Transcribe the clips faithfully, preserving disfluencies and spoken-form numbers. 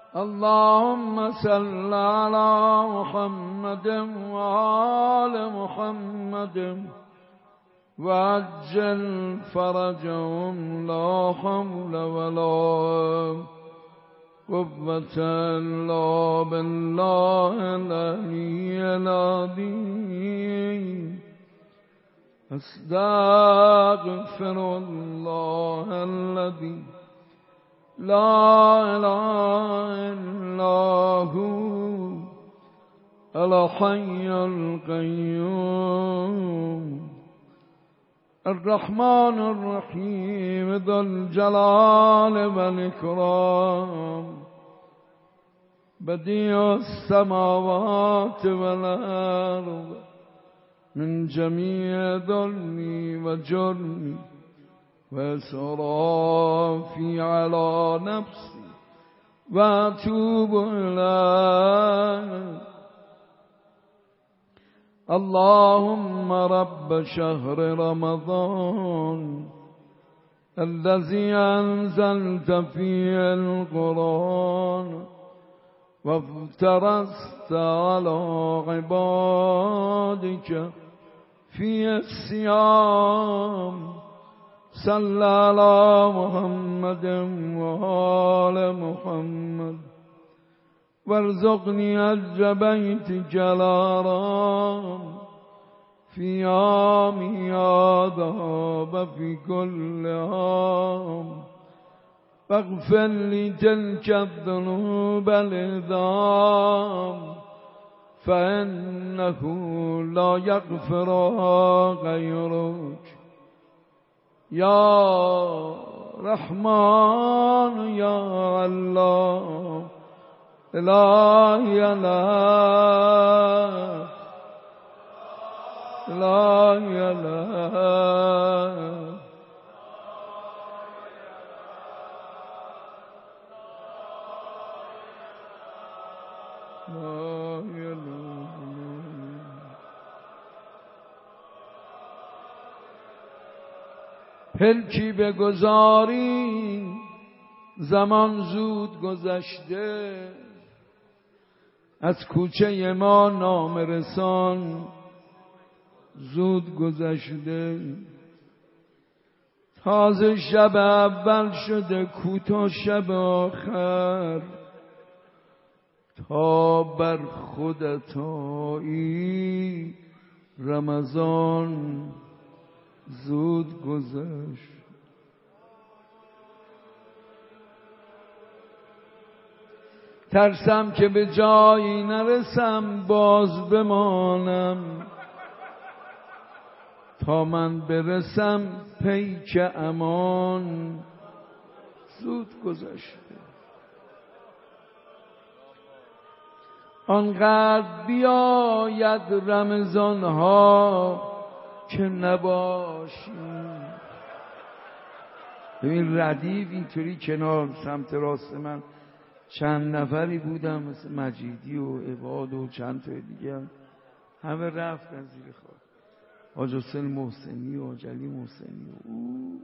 اللهم صل على محمد وآل محمد وعجل فرجهم لا حول ولا قوة إلا بالله العلي العظيم أستغفر الله الذي لا إله إلا هو الحي القيوم الرحمن الرحيم ذو الجلال والإكرام بديع السماوات والأرض من جميع ظلمي وجرمي وإسرافي على نفسي وأتوب إليك اللهم رب شهر رمضان الذي أنزلت فيه القرآن وافترست على عبادك في الصيام صل على محمد وآل محمد وارزقني أجر بيتك الحرام في عامي هذا وفي كل عام واغفر لي تلك الذنوب العظام فإنه لا يغفرها غيرك يا رحمن يا الله إلهي لا إلهي لا پلکی بگذاری زمان زود گذشته از کوچه ما نام رسان زود گذشته تازه شب اول شده کوتاه شب آخر تا بر خودت آیی رمضان زود گذشت ترسم که به جایی نرسم باز بمانم تا من برسم پیک امان زود گذشته آنقدر بیاید رمضان ها که نباشیم. ببین ردیف اینطوری کنار سمت راست من چند نفری بودم مثل مجیدی و عباد و چند تا دیگه هم. همه رفتن زیر خاک. حاج حسین محسنی و حاج علی محسنی و او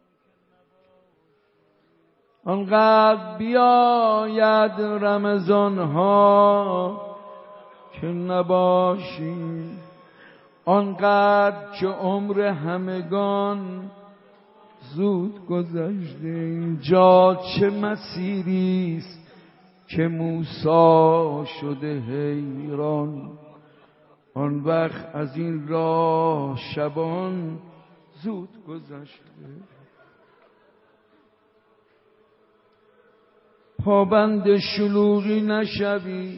آنقدر بیاید رمضان ها که نباشیم، آنقدر که عمر همگان زود گذشته. اینجا چه مسیریست که موسی شده حیران، آن وقت از این راه شبان زود گذشته. پابند شلوغی نشوی،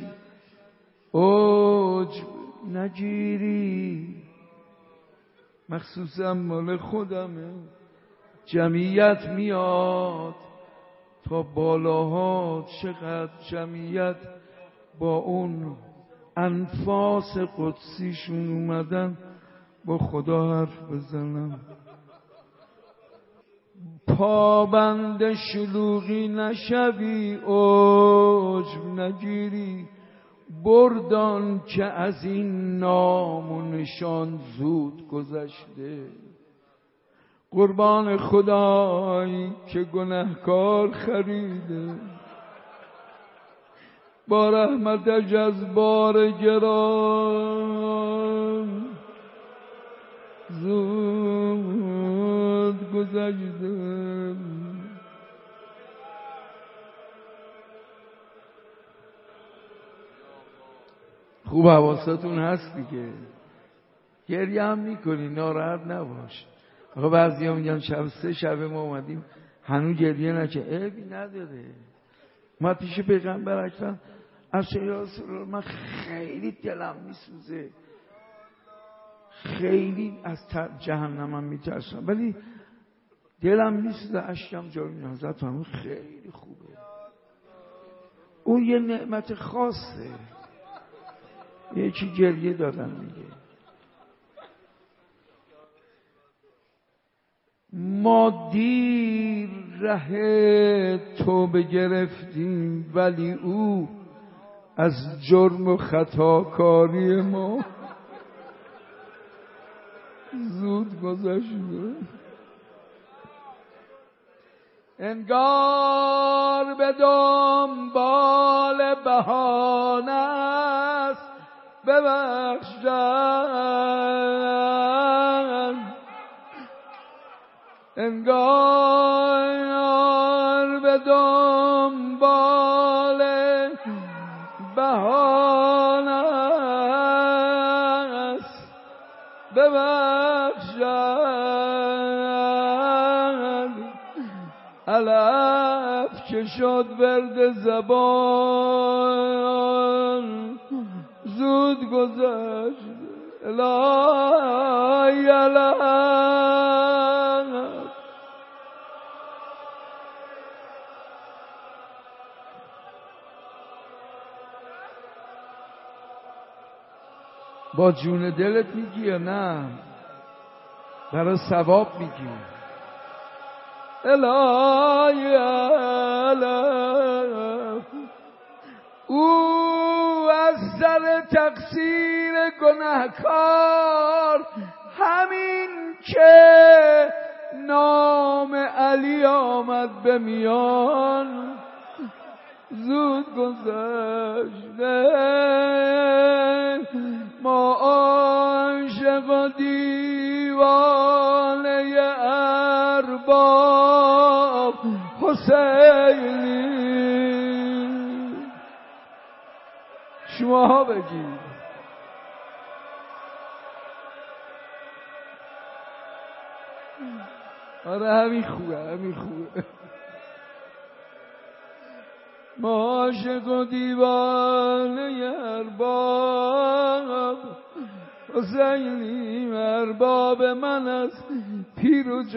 اوج نگیری، مخصوصا مال خودمه. جمعیت میاد تا بالاها، چقدر جمعیت با اون انفاس قدسیشون اومدن با خدا حرف بزنم. پابند شلوغی نشوی، اوج نگیری، بردان که از این نام و نشان زود گذشته. قربان خدایی که گنهکار خریده، با رحمتش از بار گران زود گذشته. خوب حواستون هست دیگه، گریه هم میکنی، ناراحت نباش. آقا بعضی ها میگن شب سه شب ما اومدیم هنوز گریه نکه، عیبی نداره. ما پیش پیغمبر اکرم از یا رسول الله من خیلی دلم میسوزه، خیلی از جهنمم میترسم، ولی دلم میسوزه اشکم جاری نازد فرمود خیلی خوبه. اون یه نعمت خاصه. یکی گریه دادن میگه ما دیر ره توبه گرفتیم ولی او از جرم و خطاکاری ما زود گذشته. انگار به دنبال بهانه است ببخشن، انگار به دنبال بهانه است ببخشن، علف که شد ورد زبان زود گذشت. الهی علف با جون دلت میگی یا نه برای ثواب میگی؟ الهی علف او از سر تقصیر گناهکار همین که نام علی آمد به میان زود گذشته. ما عاشق و دیوانه ارباب حسینی. شما ها بگید آره همین خوبه، همین خوبه. ما عاشق و دیوانه ارباب حسینی، ارباب من از پیر و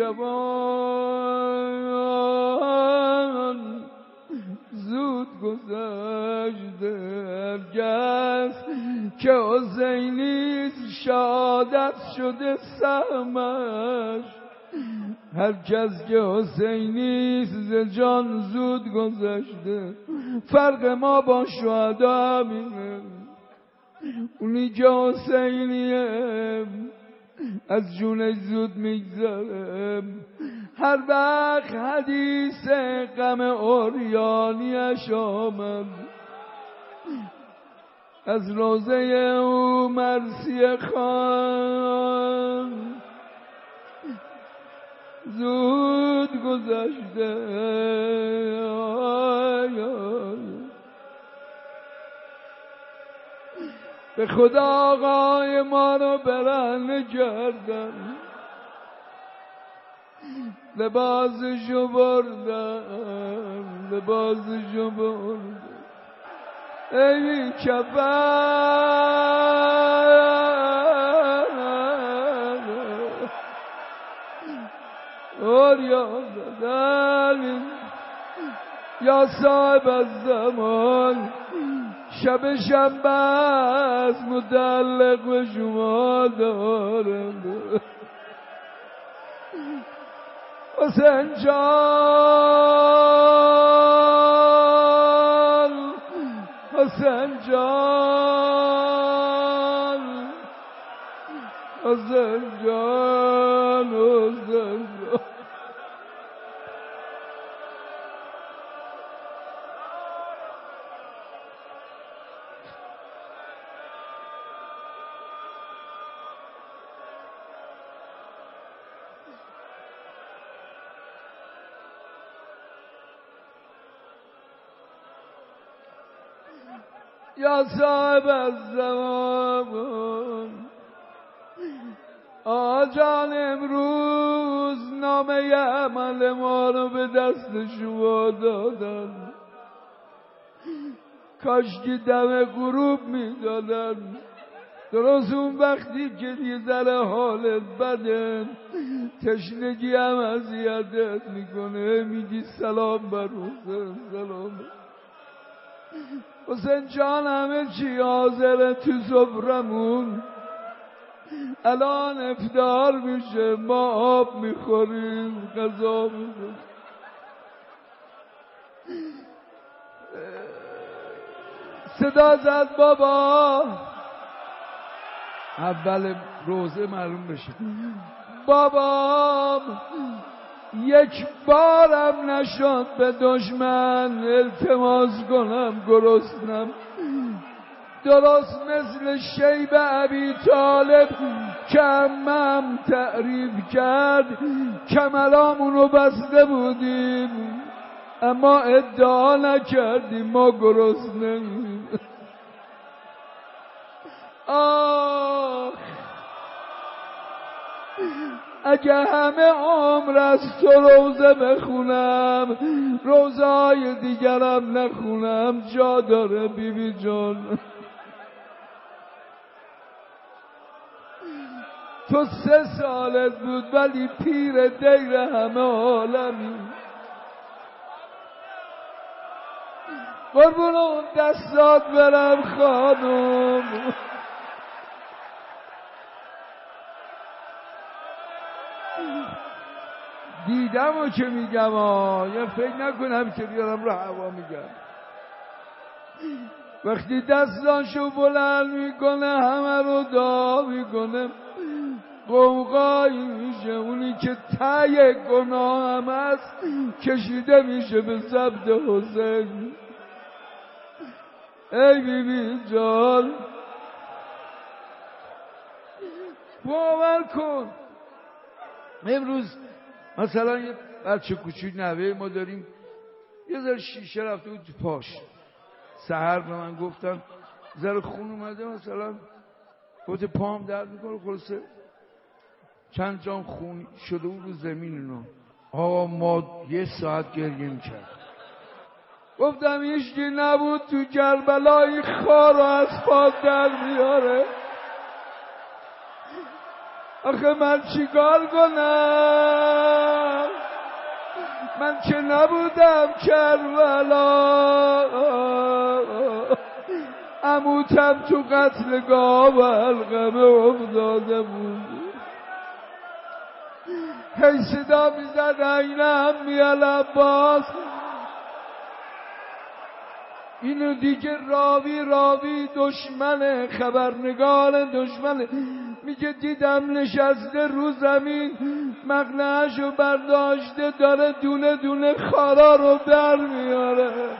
جوان زود گذشته. هرگز که حسینی شهادت شده سهمش، هر کس که حسینی ز جان زود گذشته. فرق ما با شهدا همینه، اونی که حسینیه از جونش زود میگذره. هر وقت حدیث غم عریانیش آمد از روزه او مرثیه خان زود گذشته. به خدا آقای ما رو برهنه کردن، لباسشو بردن، لباسشو بردن. ای کفن اوریان دادن یا صاحب الزمان، شب شنبه است متعلق به شما دارم. حسین جان، حسین جان، حسین جان، حسین جان. یا صاحب الزمان آجان امروز نامه عمل ما رو به دست شما دادن، کاشکی دم غروب میدادن، درست اون وقتی که یه ذره حالت بده، تشنگی هم اذیتت میکنه، میگی سلام بر حسین، سلام حسین جان همه چی حاضره تو سفرمون، الان افطار میشه، ما آب میخوریم، غذا میخوریم. صدا زد بابا، اول روزه معلوم بشه، بابام یک بارم نشد به دشمن التماس کنم گرسنم، درست مثل شیب ابی طالب که عمم تعریف کرد، کمرامونو بسته بودیم اما ادعا نکردیم ما گرسنه. آه اگه همه عمر از تو روزه بخونم، روزه های دیگرم نخونم، جا داره بی بی جان. تو سه سالت بود ولی پیر دیر همه عالمی، قربون اون دستات برم خانم. دیدم و که میگم آه یا فکر نکنم که بیارم رو هوا میگم. وقتی دستانشو بلند میکنه همه رو دعا میکنه، قوقایی میشه، اونی که ته گناه هم هست کشیده میشه به سبت حسین. ای بی بی جان باور کن، امروز مثلا یه بچه کوچیک نوه ما داریم، یه ذره شیشه رفته بود تو پاش، سحر به من گفتن ذره خون اومده، مثلا گفته پام درد میکنه، خلاصه چند جام خون شده بود رو زمین. اینو آقا ما یه ساعت گریه میکرد. گفتم هیچکی نبود تو کربلای خار و اسفاد در میاره، آخه من چیکار کنم؟ من که نبودم کربلا، عموتم تو قتلگاه و علقمه افتاده بود. هی صدا میزد این عمی العباس، اینو دیگه راوی راوی دشمن، خبرنگار دشمن، میگه دیدم نشسته رو زمین، مقنعه‌شو برداشته داره دونه دونه خارا رو در میاره،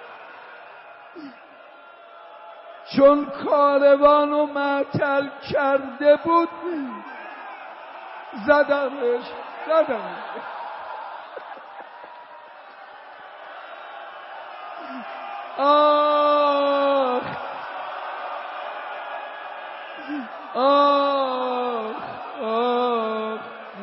چون کاروانو معطل کرده بود. زدمش زدمش آخ آخ آخ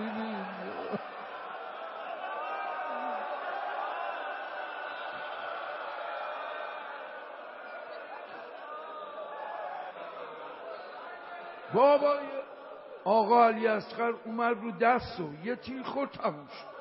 بابا آقا علی اصغر اومد رو دست و یه تیر خود تموم شد.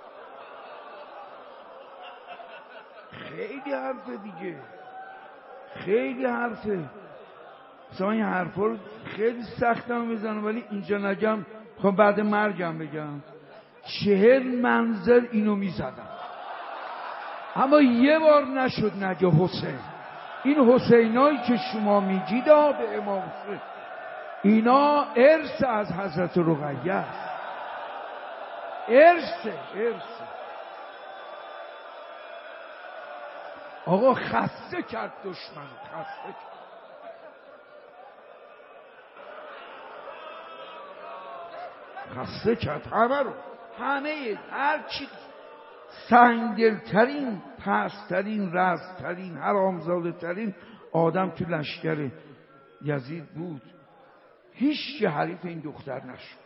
خیلی حرفه دیگه، خیلی حرفه. مثلا این حرفا رو خیلی سختم میزنم ولی اینجا نگم، خب بعد مرگم بگم. چهل منزل اینو میزدم اما یه بار نشد نگه حسین. این حسینایی که شما میگید به امام حسین، اینا ارث از حضرت رقیه است، ارث ارث. آقا خسته کرد دشمن، خسته کرد. خسته کرد همه رو، همه هر چی سنگدلترین، پسترین، رزترین، حرامزاده ترین آدم تو لشکر یزید بود. هیچ که حریف این دختر نشد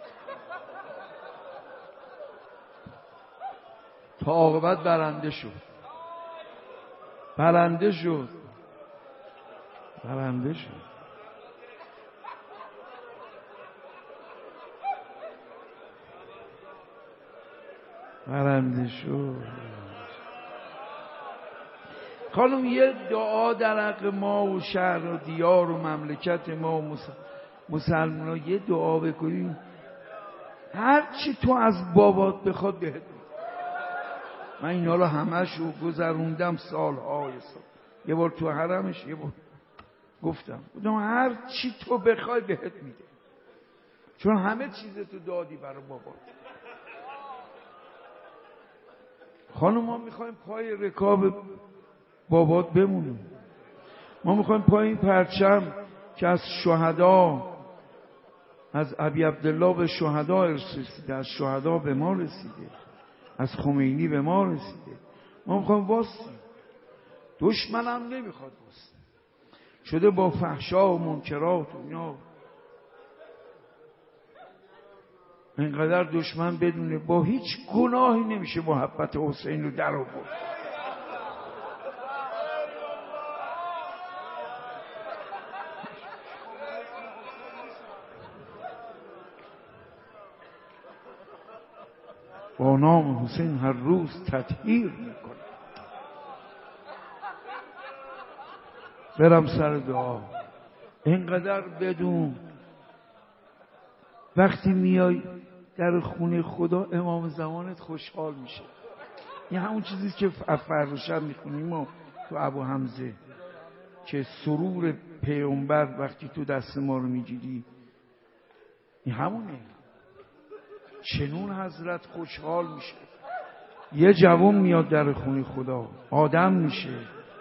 تا عاقبت برنده شد. برنده شد برنده شد برنده شد. خانم یه دعا در حق ما و شهر و دیار و مملکت ما و مسلمان ها یه دعا بکنیم، هر چی تو از بابات بخواد بهت. من اینا رو همش رو گذروندم سالهای سال. یه بار تو حرمش یه بار گفتم گفتم هر چی تو بخوای بهت میده، چون همه چیز تو دادی برای بابات. خانم ما میخوایم پای رکاب بابات بمونیم. ما میخوایم پای این پرچم که از شهدا، از ابی عبدالله به شهدا رسیده، از شهدا به ما رسیده، از خمینی به ما رسیده. ما میخوایم واسیم. دشمنم نمیخواد واسیم. شده با فحشا و منکرات و اینا اینقدر دشمن بدونه با هیچ گناهی نمیشه محبت حسین رو در آورد. با نام حسین هر روز تطهیر میکنه. برم سر دعا. اینقدر بدون وقتی میای در خونه خدا امام زمانت خوشحال میشه. این همون چیزی که فرشب میخونیم ما تو ابو حمزه که سرور پیامبر وقتی تو دست ما رو میگیری، این همونه. چنون حضرت خوشحال میشه. یه جوان میاد در خونه خدا، آدم میشه،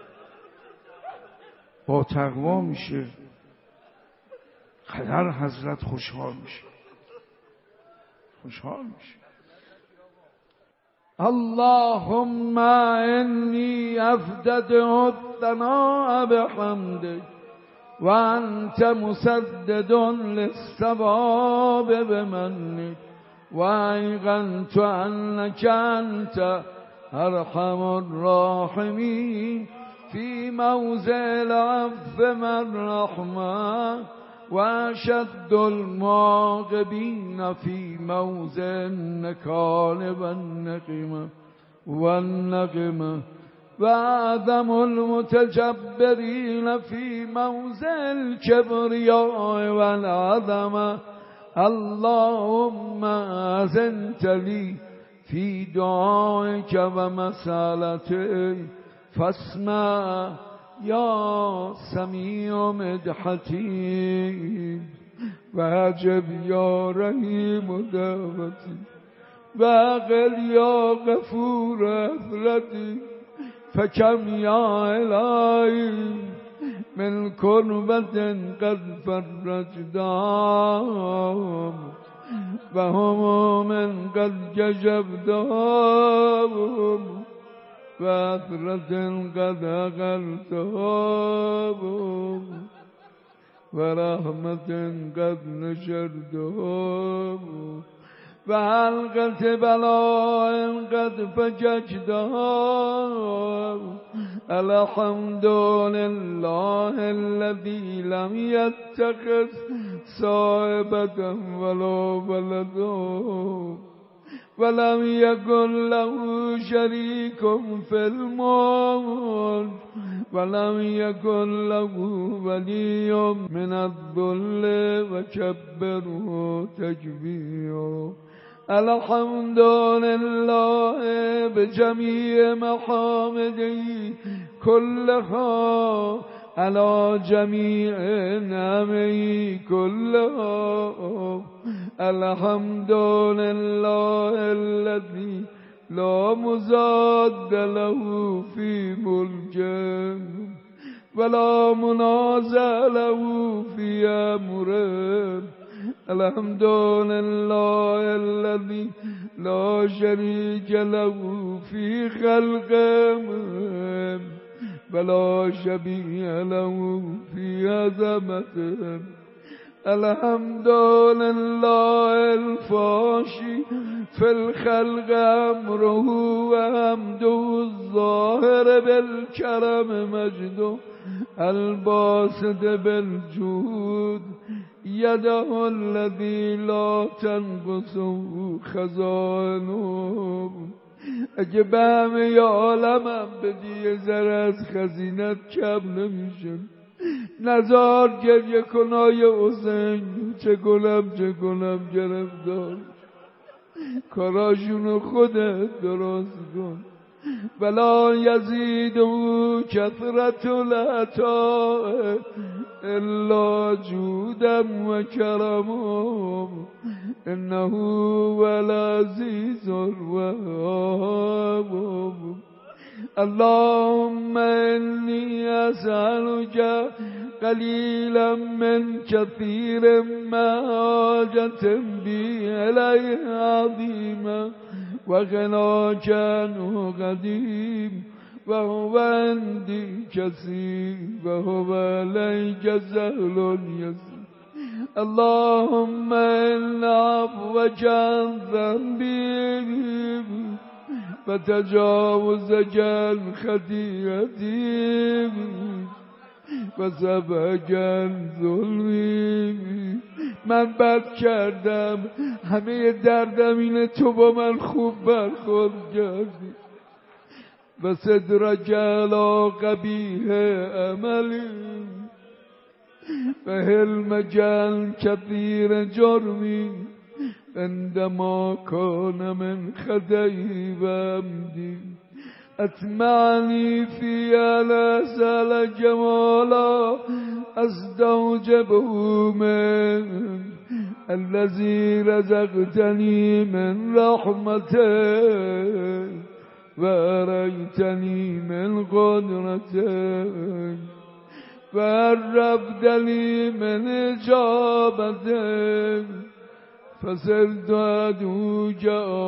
با تقوا میشه، قدر حضرت خوشحال میشه خوشحال میشه. اللهم انی افدد الثناء بحمدک و انت مسدد للثواب بمنک و ایقنت انک انت ارحم الراحمین فی موضع العفو والرحمة واشد المعاقبین فی موضع النکال والنقمة والنقمة وأعظم المتجبرین فی موضع الكبریاء والعظمة. اللهم أذنت لي في دعائك ومسالتي فاسمع يا سميع مدحتي وعجب يا رحيم دعوتي وأغل يا غفور أفرتي فكم يا إلهي من كربة قد فرجتها وهموم قد كشفتها وأثرة قد أغلتها ورحمة قد نشرتها وحلقة بلاء قد فججتها. الحمد لله الذي لم يتخذ صاحبة ولا ولدا ولم يكن له شريك في الملك ولم يكن له ولي من الذل وكبره تكبيرا. الحمد لله بجميع محامده كلها على جميع نعمه كلها. الحمد لله الذي لا مزاد له في ملكه ولا منازع له في أمره. الحمد لله الذي لا شريك له في خلقه ولا شبيه له في عظمته الحمد لله الفاشي في الخلق أمره وحمده الظاهر بالكرم مجده الباسط بالجود يده الذي لا تنقص خزانه. اگه به همه عالمم بدی یه ذره از خزینت کم نمیشه. نزار گریه کنای حسین چه کنم چه کنم گرفتار کاراشونو خودت درست کن. ولا یزید و کثرت العطاء الا جودا و کرما انه هو العزیز الوهاب. اللهم إني أسألك قليلا من كثير ما حاجة بي إليه عظيما وغناك عنه قديم وهو عندي كثير وهو عليك سهل يسير. اللهم إن عفوك عن ذنبي وتجاوزك عن خطيئتي وسبك عن ظلمي. من بد کردم، همه دردم اینه تو با من خوب برخورد کردی. و صدرک علی قبیح عملی و حلمک عن کثیر جرمی عندما كان من خدعي وعمدي أتمعني في أن أسأل جمالا أستوجبه من الذي رزقتني من رحمتك وأريتني من قدرتك وعرفتني من إجابتك فصرت أدعوك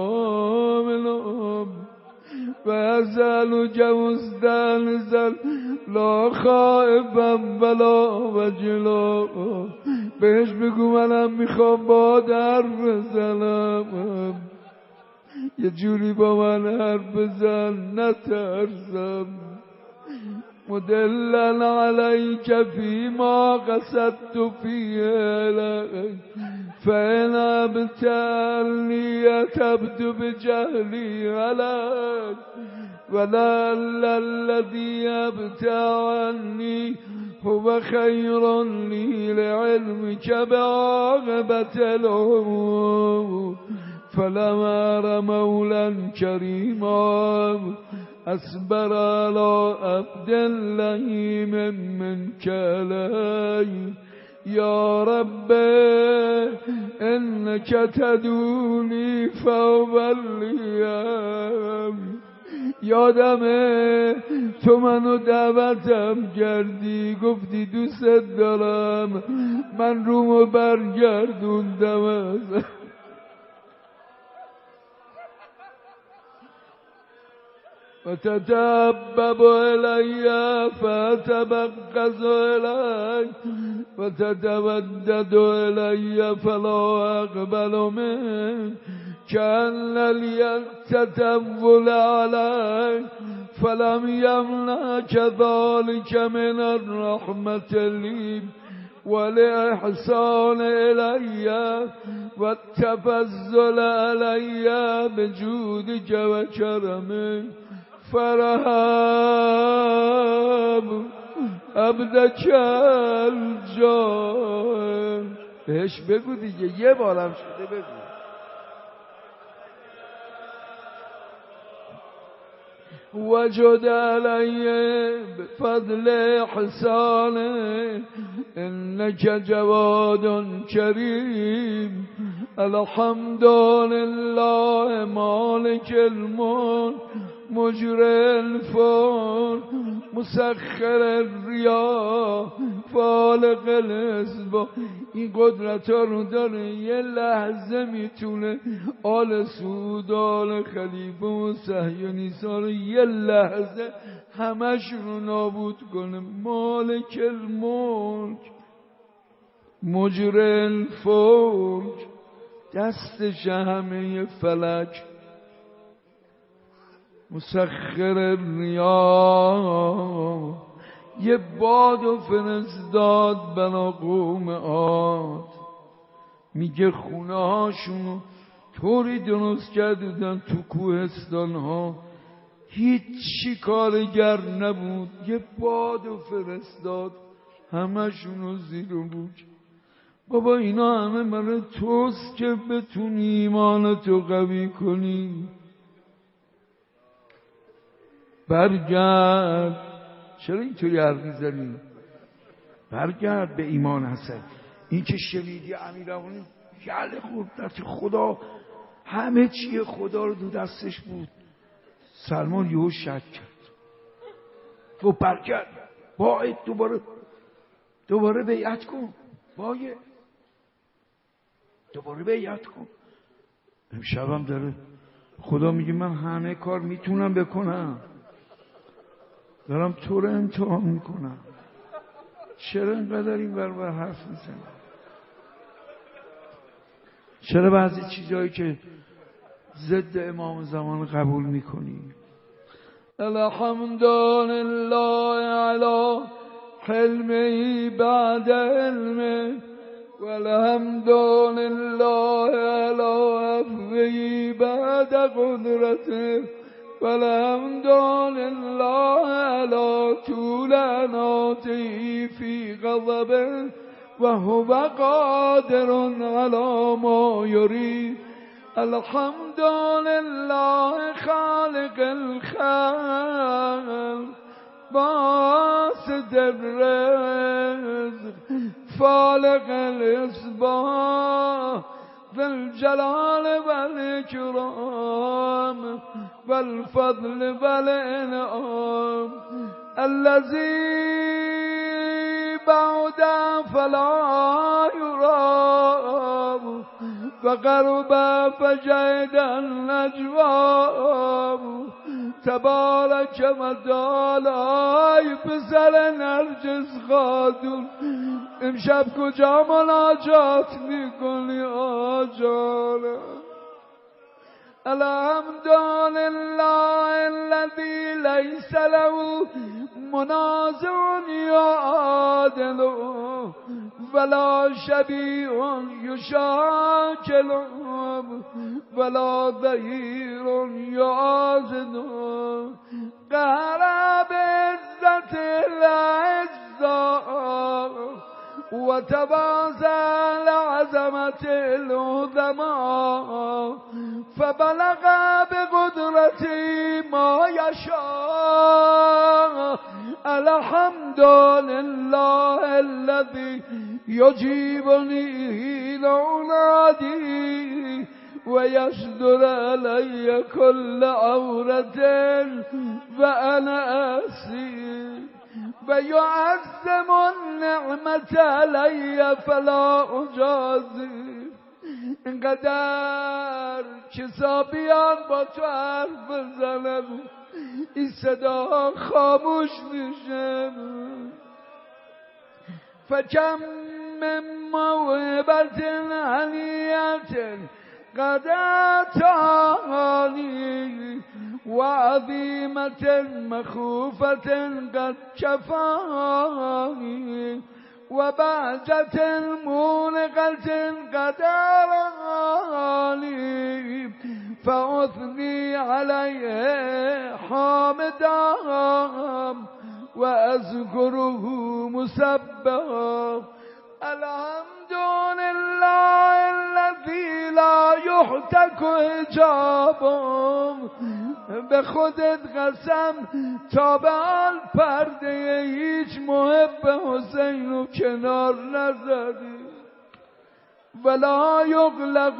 آمنا وأسألك مستأنسا لا خائفا ولا وجلا. بهش بگو منم میخوام با حرف بزنم، یه جوری با من حرف بزن نترسم. مدللا عليك فيما قصدت فيه إليك فإن أبتلني أتبت بجهلي عليك ولعل الذي أبتع عني هو خير لي لعلمك بعاقبة الأمور. فلما أرى مولا كريما أصبر على عبد لئيم منك علي. يا رب إنك تدعوني فأوليم. یادمه تو منو دعوتم کردی، گفتی دوست دارم، من رومو برگردوندم ازم. وتتبب إلي فأتبقز إليك وتتودد إلي فلا أقبل منك كأن اليتتول عليك فلم يمنعك ذلك من الرحمة لي والإحسان إلي والتفضل علي بجودك وكرمك. فرحب عبدك الجان. بهش بگو دیگه، یه بارم شده بگو. وجد علي بفضل إحسانه إنك جواد كريم. الحمد لله مالك الملك مجري الفون مسخر الرياح خالق الاسبا این قدرت ها رو داره. یه لحظه میتونه آل سعود آل خلیفه و صهیونیسا رو یه لحظه همش رو نابود کنه. مالک الملک مجری الفلک، دستش همه فلک، مسخر الریاح، یه باد و فرستاد بنا قوم عاد. میگه خونه هاشونو طوری درست کردن تو کوهستان ها هیچی کارگر نبود، یه باد و فرستاد همشونو زیر و بود. بابا اینا همه برای توست که بتونی ایمانتو قوی کنی. برگرد، چرا اینطوری حرف میزنی؟ برگرد به ایمان حسن. این که شنیدی امیرالمومنین یله قدرت خدا، همه چیه خدا رو دو دستش بود. سلمان یهو شک کرد و برگرد، باید دوباره دوباره بیعت کن، باید دوباره بیعت کن. امشبم داره خدا میگه من همه کار میتونم بکنم، دارم تو رو امتحان میکنم، چرا اینقدر این بر بر حرف میزنی؟ چرا بعضی چیزایی که ضد امام زمان قبول میکنی؟ الحمدلله علی حلمی بعد علمه والحمدلله علی عفوی بعد قدرته والحمدلله علی طول عناته فی غضبه و هو قادر علی ما یرید. الحمدلله خالق الخلق باسط الرزق فالق الاصباح ذی الجلال والاکرام والفضل والانعام الذی بعد فلا یرام وقرب فجد النجوام تبارک و تعالی پسر نرجس خاتون امشب کجا مناجات میکنی آجانا؟ الحمدلله الذی لیس له منازع یعادل ولا شبیه یشاکل ولا ظهیر یعاضد قهر بعزت الاعزاء و تواضع لعظمت العظماء فبلغ بقدرته ما یشاء. الحمد لله الذي يجيبني حين أنادي ويصدر علي كل عورة وأنا آسي ويعظم النعمة علي فلا أجازي. اینقدر کسا بیان با تو حرف بزنن این صدا خاموش میشه. فکم من موهبت هنیت قد اتانی و عظیمت مخوفت قد کفانی و بهجت مونقت قد ارانی فاثنی علیه حامدام و اذکره مسبحا. الحمدلله الذی لا یحتک حجابه. به خودت قسم تا به آن پرده هیچ محب حسین رو کنار نزدی. ولا یغلق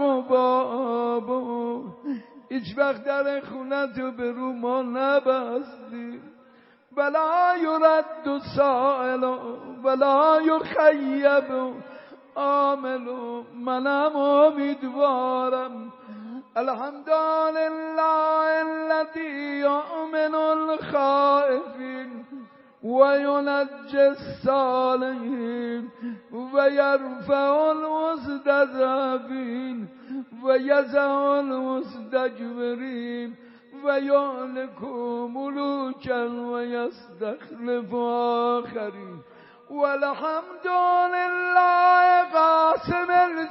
بابه، هیچ وقت در خونت رو به رو ما نبستی. ولا يرد سائل ولا يخيب عامل. منم امیدوارم الحمد لله الذي يؤمن الخائفين وينجي الصالحين ويرفع المستضعفين ويزع المستكبرين ويهلك ملوكا ويستخلف آخرين. والحمد لله قاسم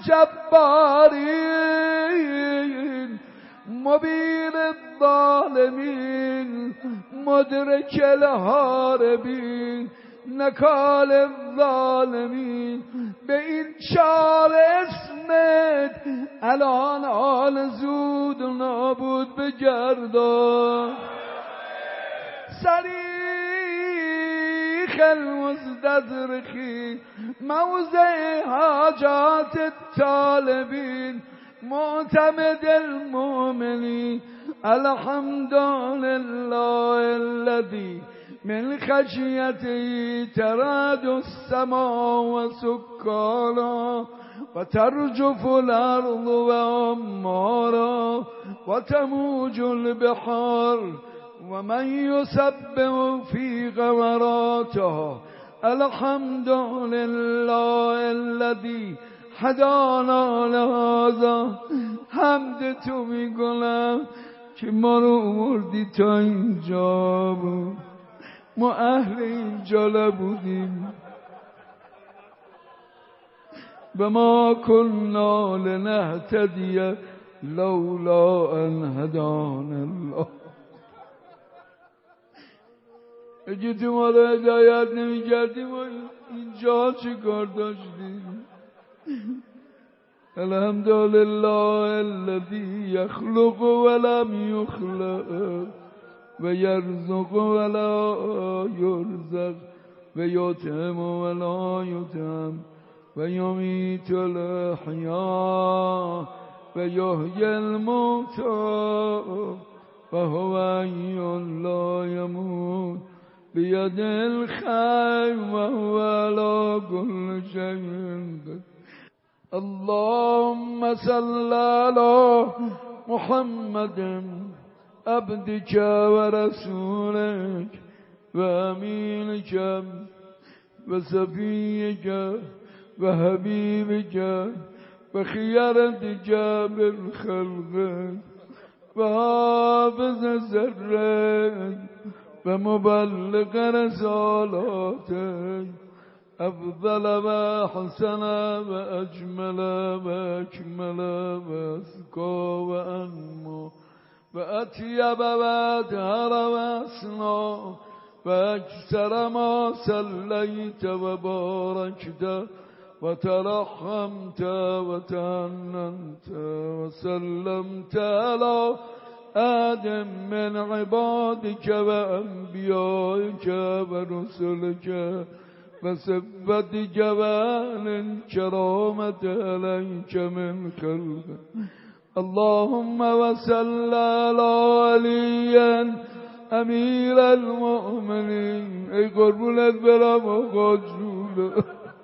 الجبارين مبين الظالمين مدرك الهاربين نکال الظالمین. به این چار اسمت الان آل زود و نابود بگردان. صریخ المستدرخین موضع حاجات الطالبین معتمد المؤمنین. الحمد لله الذي من خشيته تراد السماء وسكانا وترجف الأرض وعمارا وتموج البحار ومن يسبح في غمراتها. الحمد لله الذي هدانا لهذا. حمد تو میکنم که ما رو آوردی تا اینجا بود. ما اهل اینجا نبودیم و ما كنا لنهتدی لولا ان هدانا الله. اگه تو ما رو هدایت نمی کردی ما اینجا چه کار داشتیم؟ الحمد لله الذي يخلق ولم يخلق ويرزق ولا يرزق ويطعم ولا يطعم ويميت الأحياء ويحيي الموتى وهو حي لا يموت بيده الخير وهو على كل شيء قدير. اللهم صل على محمد عبدك ورسولك وأمينك وصفيك وحبيبك وخيرتك من خلقك وحافظ سرك ومبلغ رسالاتك أفضل وأحسن وأجمل وأكمل وأزكى وأنمى وأطيب وأطهر وأصنع وأكثر ما صليت وباركت وترحمت وتعننت وسلمت على آدم من عبادك وأنبيائك ورسلك وصفتك وأهل الكرامة عليك من خلقك. اللهم وصل على علي امیر المؤمنین. ای قربونت برم آقا جون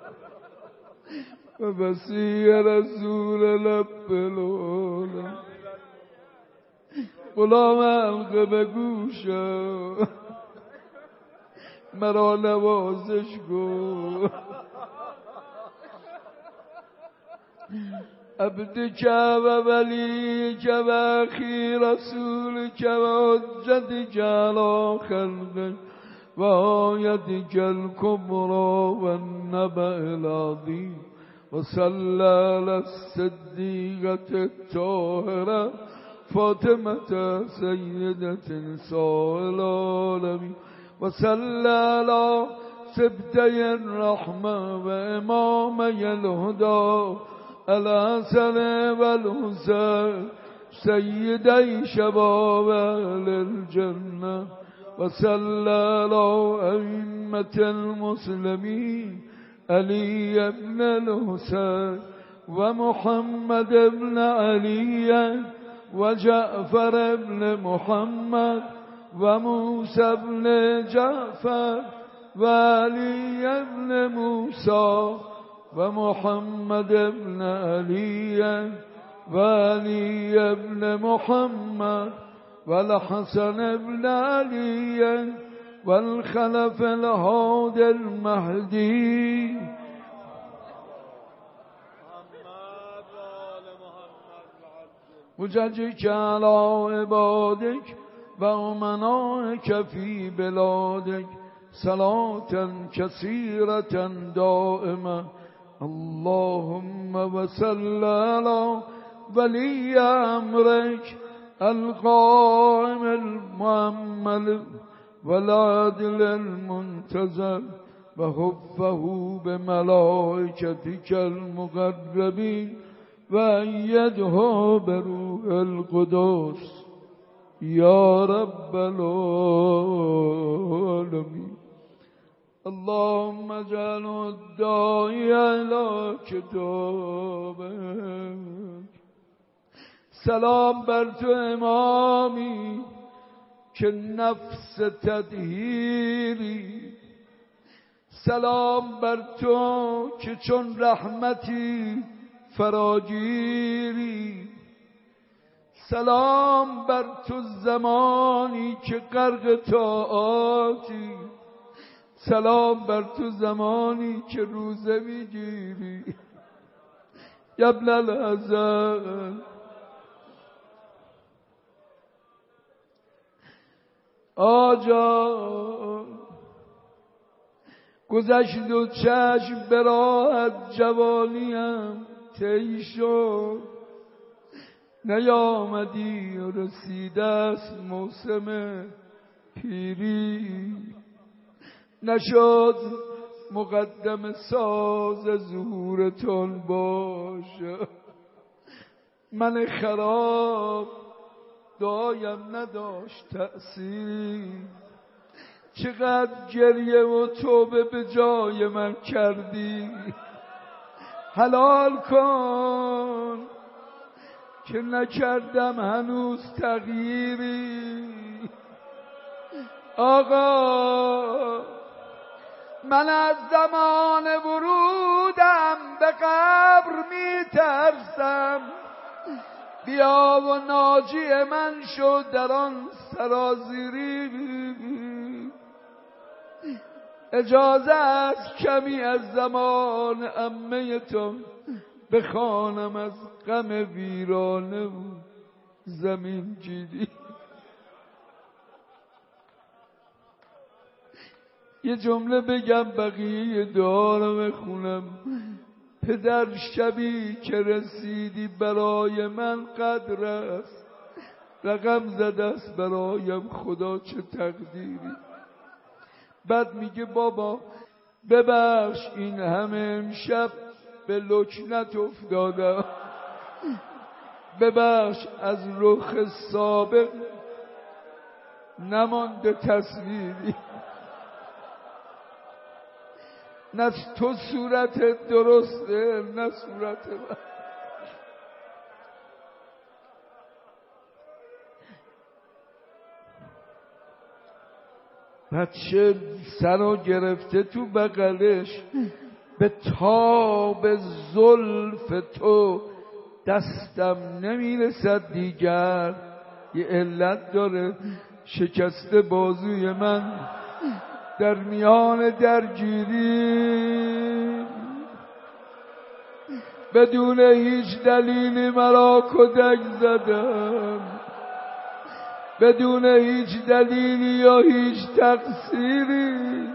و وسیع رسول لب العالم. غلام حلقه به گوشم مرا نوازش کن. عبدك ووليك وأخي رسولك وحجتك على خلقك وآيتك الكبرى والنبأ العظيم. وصلى على الصديقة الطاهرة فاطمة سيدة نساء العالمين. وصلى على سبتي الرحمة وإمامي الهدى الحسن والحسين سيدي شباب أهل الجنة. وصلى على أئمة المسلمين علي بن الحسين ومحمد بن علي وجعفر بن محمد و موسی بن جعفر و علی ابن موسی و محمد ابن علی و علی ابن محمد و الحسن ابن علی و الخلف الهادي المهدی وجزك على عبادك وأمنائك في بلادك صلاة كثيرة دائمة اللهم وصل على ولي أمرك القائم المؤمل والعادل المنتظر وحفه بملائكتك المقربين وأيده بروح القدس يا رب العالمين اللهم اجعل الداعي إلى كتابك سلام بر تو امامی که نفس تطهیری سلام بر تو که چون رحمتی فراگیری سلام بر تو زمانی که غرق طاعاتی سلام بر تو زمانی که روزه میگیری یا ابن الحسن آجا گذشت و چشم به راحت جوانیم طی شد نیامدی و رسیده است موسم پیری نشد مقدم ساز ظهورتون باشه من خراب دعایم نداشت تأثیر چقدر گریه و توبه به جای من کردی حلال کن که نکردم هنوز تغییری آقا من از زمان ورودم به قبر می ترسم بیا و ناجی من شد در آن سرازیری اجازه است کمی از زمان عمه تو بخوانم از غم ویرانه و زمین جیری یه جمله بگم بقیه دعا رو بخونم پدر شبی که رسیدی برای من قدر است رقم زده است برایم خدا چه تقدیری بعد میگه بابا ببخش این همه امشب به لکنت افتادم ببخش از رخ سابق نمانده تصویری نه تو صورتت درسته نه صورت من بچه سرو گرفته تو بغلش به تاب زلف تو دستم نمیرسد دیگر یه علت داره شکسته بازوی من در میان درگیری بدون هیچ دلیلی مرا کتک زدم بدون هیچ دلیلی یا هیچ تقصیری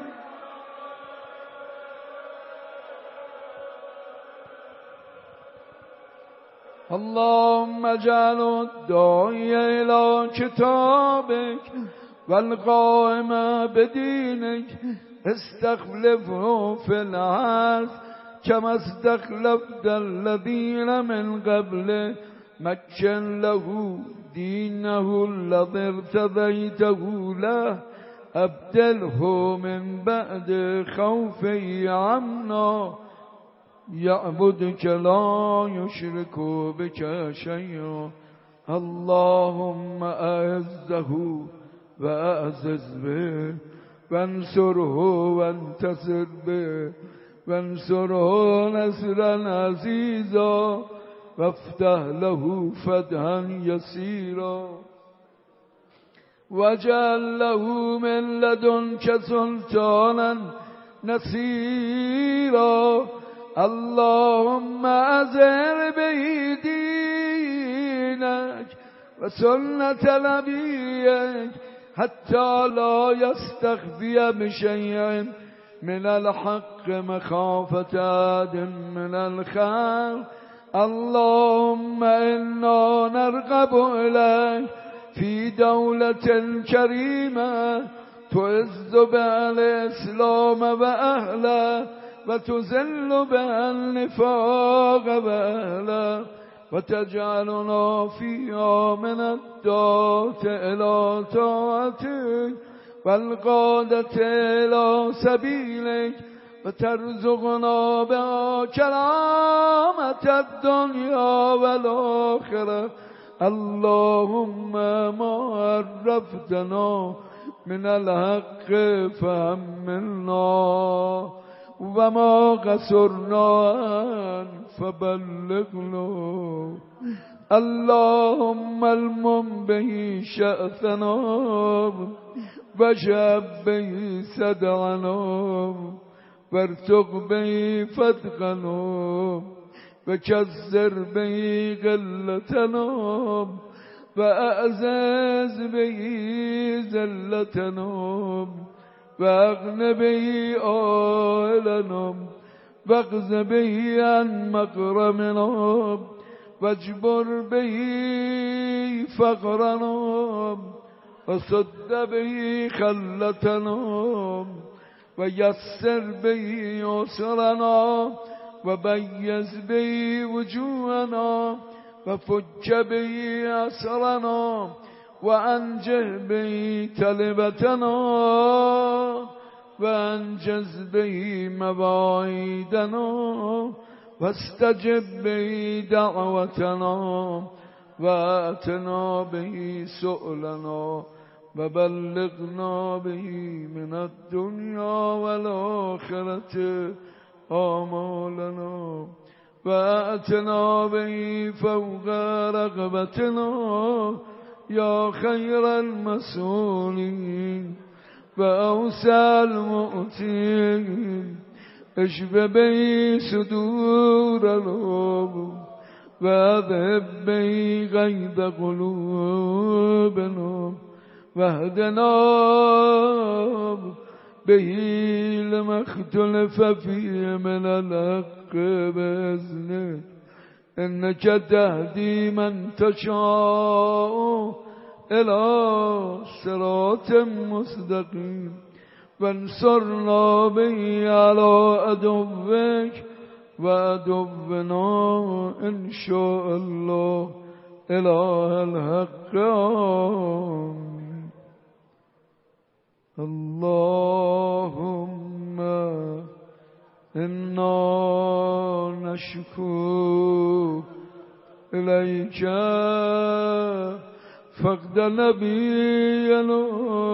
اللهم اجعل الداعي الى كتابك والقائم بدينك استخلفه في الارض كما استخلفت الذين من قبله مكن له دينه الذي ارتضيته له ابدله من بعد خوفه عنا يعبدك لا يشرك بك شيئا اللهم أعزه وأعزز به وانصره وانتصر به وانصره نصرا عزيزا وافتح له فتحا يسيرا واجعل له من لدنك سلطانا نصيرا اللهم أظهر به دينك وسنة نبيك حتى لا يستخفي بشيء من الحق مخافة أحد من الخلق اللهم إنا نرغب إليك في دولة كريمة تعز بها الإسلام وأهله وتذل بها النفاق وأهله وتجعلنا فيها من الداعة إلى طاعتك والقادة إلى سبيلك وترزقنا بها كرامة الدنيا والآخرة اللهم ما عرفتنا من الحق فهمنا وما قصرنا فبلغنا اللهم المم به شأثنا وشاب به صدعنا وارتق به فتقنا وكسر به غلتنا وأعزز به زلتنا واغن به آلنا واغز به عن مكرمنا واجبر به فقرنا وسد به خلتنا ويسر به يسرنا وبيز به وجوهنا وفج به أسرنا وأنجه به تلبتنا وأنجز به مواعيدنا واستجب به دعوتنا وآتنا به سؤلنا وبلغنا به من الدنيا والآخرة آمالنا وآتنا به فوق رغبتنا يا خير المسؤولين وأوسع المؤتين اشف به صدورنا واذهب به غيظ قلوبنا واهدنا به لما اختلف فيه من الحق بإذنك إنك تهدي من تشاء إلى صراط مستقيم وانصرنا به على عدوك وعدونا إن شاء الله إله الحق آمين. اللهم إنا نشكو إليك فقد نبينا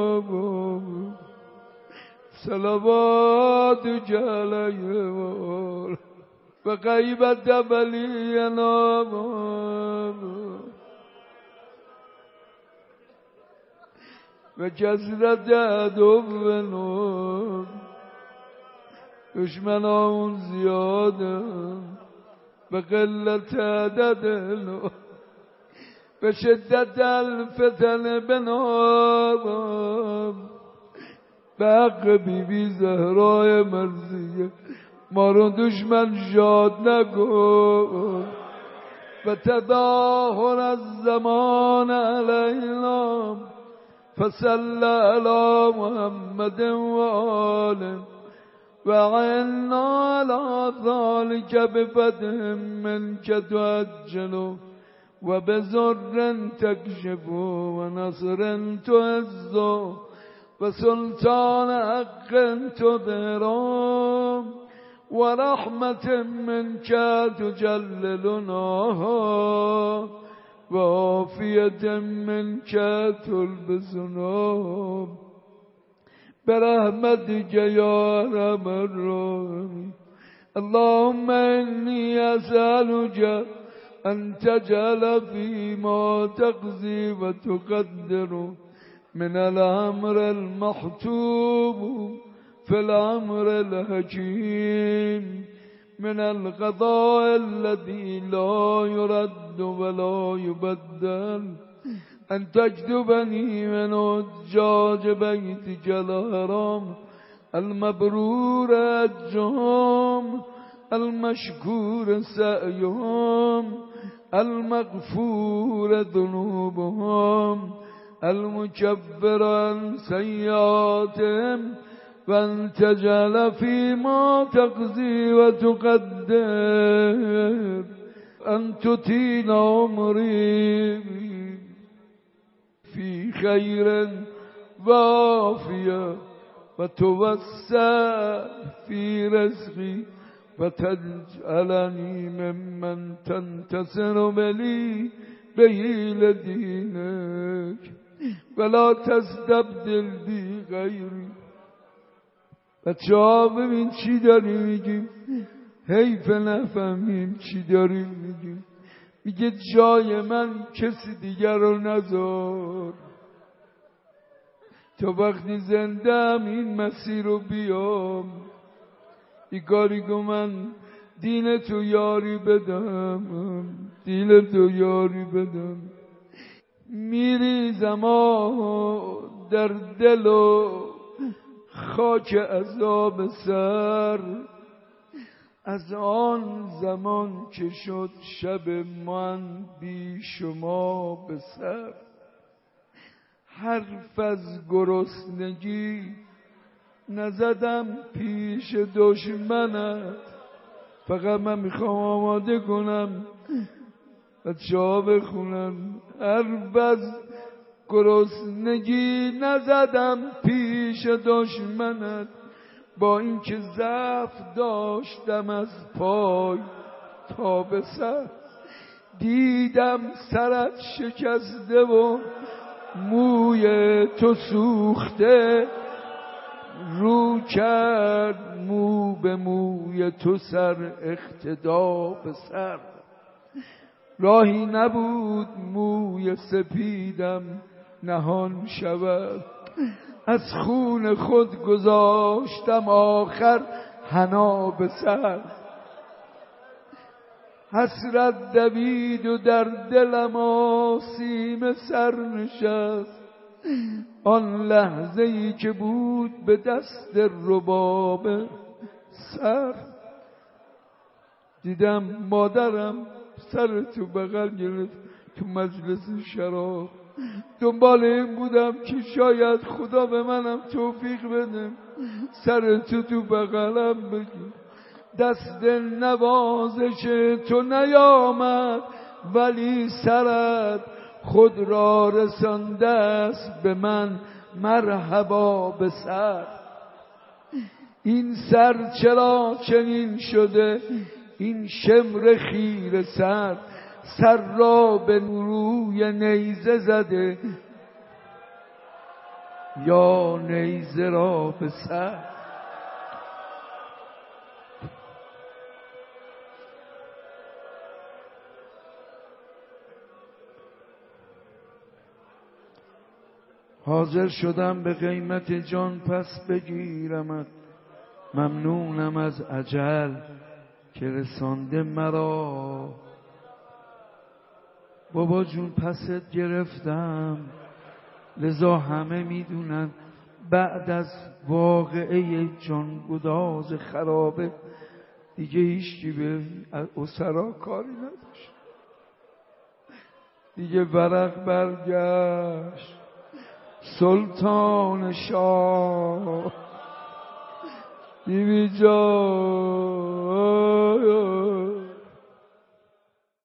صلواتك عليه وغيبة بلينا وكسرة عدونا دشمنان زیاده و قلت عددنا و شدت الفتن بنام به حق بی بی زهرای مرضیه ما رو دشمن شاد نکن و تداهر از زمان علینا فصل علی محمد و آله وعنا على ذلك بفتح منك تؤجل وبزر تكشف ونصر تعز وسلطان حق تظهر ورحمة منك تجللنا وعافية منك تلبسنا برحمتك يا أرحم الراحمين. اللهم إني أسألك أن تجعل فيما تقضي وتقدر من الأمر المحتوب في الأمر الحكيم من القضاء الذي لا يرد ولا يبدل أن تجذبني من حجاج بيتك الحرام المبرور أجرهم المشكور سعيهم المغفور ذنوبهم المكفر عن سيئاتهم وأن تجعل فيما تقضي وتقدر أن تطيل عمري في خير وعافية وتوسع في رزقي وتجعلني ممن تنتصر بلي به لدينك ولا تستبدل بی غیری. بچه ها ببین چی داریم میگیم، حیف نفهمیم چی داریم میگیم. میگه جای من کسی دیگر رو نذار، تا وقتی زندم این مسیر رو بیام ای کاری که من دین تو یاری بدم، دین تو یاری بدم. میریزم در دل و خاک عذاب سر از آن زمان که شد شب من بی شما به سر. حرف از گرسنگی نزدم پیش دشمنت، فقط من میخوام آماده کنم بچه ها بخونن. حرف از گرسنگی نزدم پیش دشمنت، با اینکه ضعف داشتم از پای تا به سر. دیدم سرت شکسته و موی تو سوخته، رو کرد مو به موی تو سر اقتدا به سر. راهی نبود موی سپیدم نهان شود، از خون خود گذاشتم آخر حنا به سر. حسرت دوید و در دلم آسیم سر نشست، آن لحظه ای که بود به دست رباب سر. دیدم مادرم سر تو بغل گرفت تو مجلس شراب. دنبال این بودم که شاید خدا به منم توفیق بده سر تو تو بغلم بگیر. دست نوازش تو نیامد ولی سرت خود را رسانده است به من، مرحبا به سر. این سر چرا چنین شده، این شمر خیره سر، سر را به روی نیزه زده یا نیزه را به سر. حاضر شدم به قیمت جان پس بگیرمت، ممنونم از اجل که رسانده مرا. بابا جون پست گرفتم، لذا همه میدونن بعد از واقعه جانگداز خرابه دیگه هیچکی به اسرا کاری نداشت. دیگه ورق برگشت، سلطان شاه دیوی جان